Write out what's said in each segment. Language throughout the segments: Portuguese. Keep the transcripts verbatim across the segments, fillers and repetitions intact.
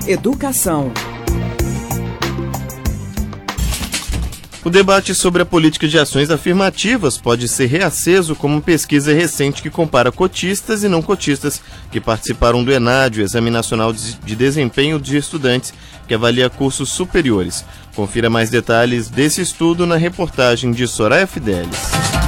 Educação. O debate sobre a política de ações afirmativas pode ser reaceso como pesquisa recente que compara cotistas e não cotistas que participaram do ENAD, o Exame Nacional de Desempenho de Estudantes, que avalia cursos superiores. Confira mais detalhes desse estudo na reportagem de Soraya Fidelis.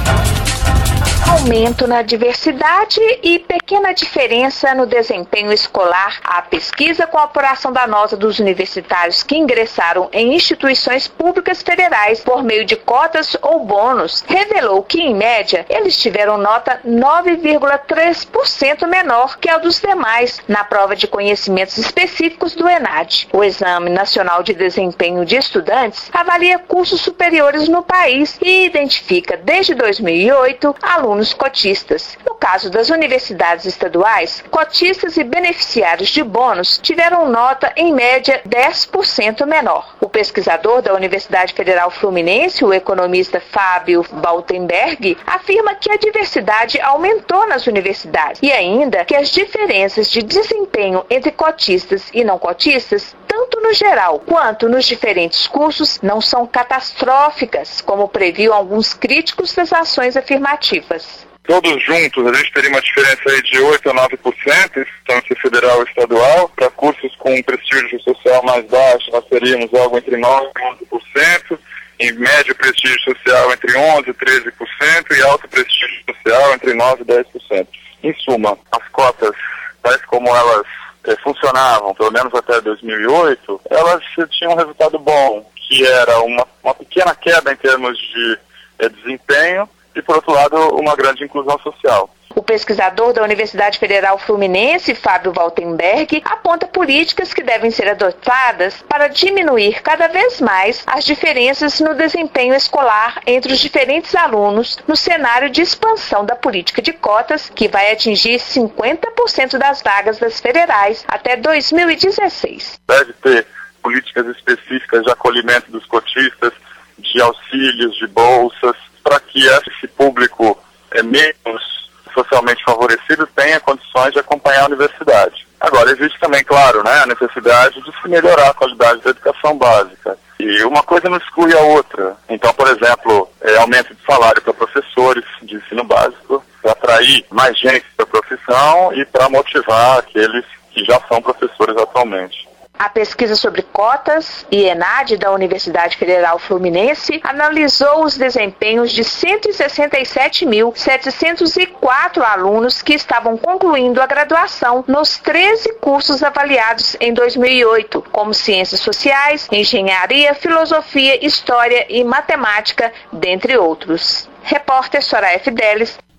Aumento na diversidade e pequena diferença no desempenho escolar. A pesquisa com a apuração da nota dos universitários que ingressaram em instituições públicas federais por meio de cotas ou bônus revelou que, em média, eles tiveram nota nove vírgula três por cento menor que a dos demais na prova de conhecimentos específicos do ENAD. O Exame Nacional de Desempenho de Estudantes avalia cursos superiores no país e identifica, desde dois mil e oito, alunos cotistas. No caso das universidades estaduais, cotistas e beneficiários de bônus tiveram nota, em média, dez por cento menor. O pesquisador da Universidade Federal Fluminense, o economista Fábio Waltenberg, afirma que a diversidade aumentou nas universidades e ainda que as diferenças de desempenho entre cotistas e não cotistas, tanto no geral quanto nos diferentes cursos, não são catastróficas, como previam alguns críticos das ações afirmativas. Todos juntos, a gente teria uma diferença aí de oito a nove por cento, instância federal e estadual. Para cursos com prestígio social mais baixo, nós teríamos algo entre nove e onze por cento. Em médio prestígio social entre onze e treze por cento e alto prestígio social entre nove e dez por cento. Em suma, as cotas, tais como elas eh, funcionavam, pelo menos até dois mil e oito, elas tinham um resultado bom, que era uma, uma pequena queda em termos de eh, desempenho, e, por outro lado, uma grande inclusão social. O pesquisador da Universidade Federal Fluminense, Fábio Waltenberg, aponta políticas que devem ser adotadas para diminuir cada vez mais as diferenças no desempenho escolar entre os diferentes alunos no cenário de expansão da política de cotas, que vai atingir cinquenta por cento das vagas das federais até dois mil e dezesseis. Deve ter políticas específicas de acolhimento dos cotistas, de auxílios, de bolsas, para que esse público é, menos socialmente favorecido tenha condições de acompanhar a universidade. Agora, existe também, claro, né, a necessidade de se melhorar a qualidade da educação básica. E uma coisa não exclui a outra. Então, por exemplo, é, aumento de salário para professores de ensino básico, para atrair mais gente para a profissão e para motivar aqueles que já são professores atualmente. A pesquisa sobre cotas e ENAD da Universidade Federal Fluminense analisou os desempenhos de cento e sessenta e sete mil, setecentos e quatro alunos que estavam concluindo a graduação nos treze cursos avaliados em dois mil e oito, como Ciências Sociais, Engenharia, Filosofia, História e Matemática, dentre outros. Repórter Soraya Fidelis.